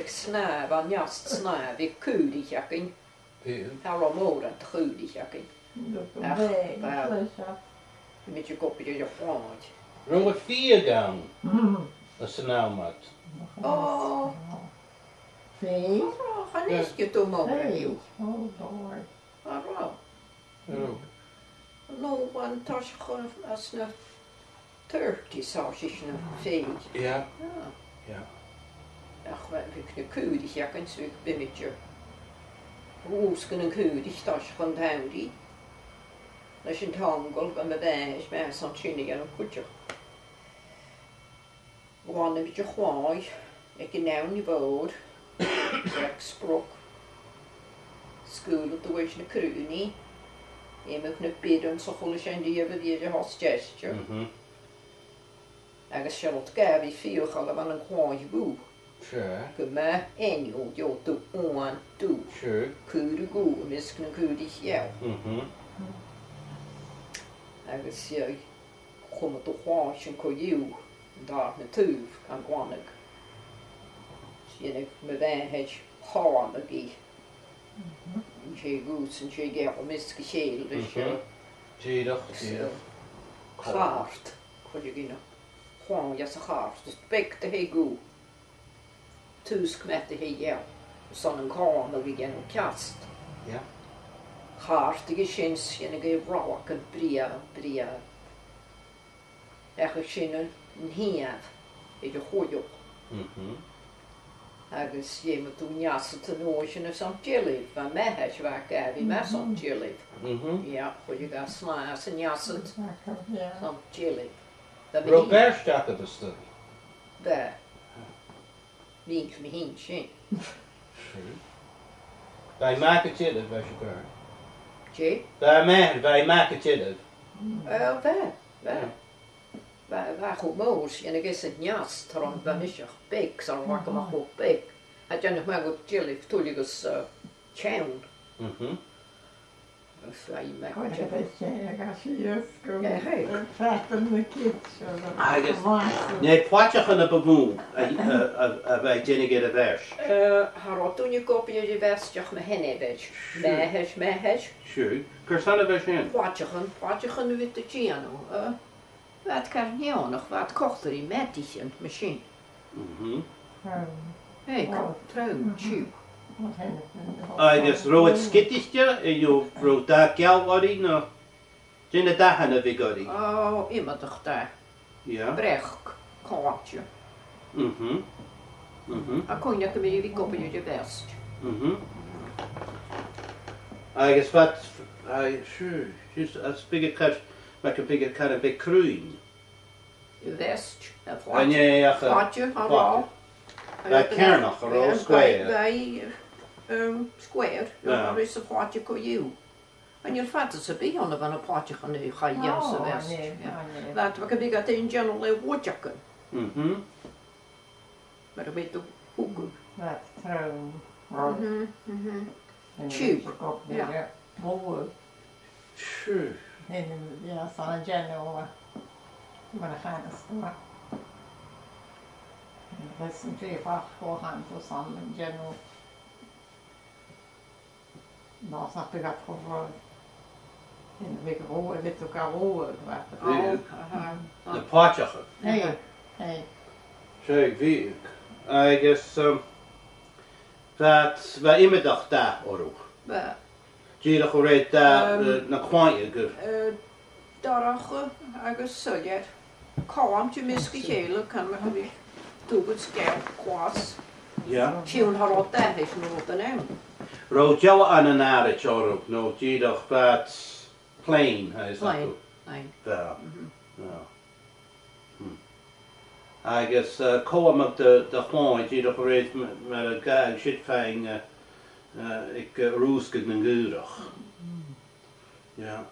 ik snaf aan jast snaf ik kudig jakin. Har om oren kudig jakin. Met je kopje je gewoon. Rung 4 gang. Dat is nou mat. Oh. Vee. Gaan is je toen maar. Oh Lord. Waarom? No one touch gewoon als een 30 sausage een vee. Ja. Ja. Ach, wat heb ik een kudig jakin zo ik ben met je. Roosken een kudig tas van de houdie. Als je een tangel van mijn bij is bij zo'n chinnig en een kutje. Gewoon een beetje gewoon. Ik ben nou niet boord. Ik sprok. School op de weg naar Kruini. Je moet een bidden zo goed zijn die hebben die je hostjesje. En als je dat gavi veel gaan van een gewoon boe. Sure. Kom maar en je doet on toe. Sure. Kude goe, misschien een kudig jou. En als je komt toch gewoon een koeien daar naartoe kan gaan ik. Je met een het handig is. Je goed en je gaat om is gescheel dus je. Jedig. Hard. Kon je gaan. Gewoon ja zo hard. Dus bek de he goed. Tusk met de he jou. Zo'n gewoon dat we gaan kast. Ja. Hartige schins en ik rock en bria. Ik zie een hiaf. Ik gooi op. Agus je moet doen jassen te nooien of zo'n chili. Van mij heb je waar ik met zo'n chili. Ja, gooi je gaan slaan en jassen. Zo'n chili. Robert staat op de studie. Daar. Niet van heen, zie. Wij maken chillen, was je daar. Zie? Wij maken chillen. Waar goed moos. En ik is het jas, daarom dan is je bek, zo wakker maar goed bek. Had je nog maar goed chili, toen je dus chown. Nee, potje gaan op een boom. Wij dingen in de vers. Harot toen je kopje je vest, je me hen hebben. Mehes. Sure. Kursana vers in. Potje gaan witte chiano. Wat kan je nog? Wat kocht er in met die machine? Hey, trouw, tjoe. Dus rood skittisje en je rood daar kjaalwari no. Zijn de dagen heb ik gori. Oh, iemand toch daar. Ja. Brech, kaartje. Dan kon je weer die kopje je vest. Dus wat, sure, just als bigger cut, like a bigger cut a big kruin. Je vest, een Potje, hallo. Bij kern nog, een square. Bij square, daar is een potje koeien. En je vat ze bij onder van een potje gaan nu ga je jassen vest. Laten we een beetje in general woordjakken. Maar dat weet je ook goed. Wat trouw. Tube. Ja. Sure. Ja, van een general. Maar dan gaan we maar. Dat is een 2 voorgaan voor zo'n general. Dat is natuurlijk voor in de week roer, dit ook al roer. De potje. Nee. Zeg, wie? I guess dat wij immer dag daar oorlog. Zie je gereed daar naar kwantje? Daar agus suiger. Kalmtje misschien kan we weer doen het scherp kwas. Ja. Tjoen har åt där är nog den än. Rood jou aan een aardig oorlog. No, zie je dat plain is dat. Plain. Daar. Ja. I guess koam op de gewoon, zie je gereed met een gag shitfang. Ik roosken een gurig. Ja.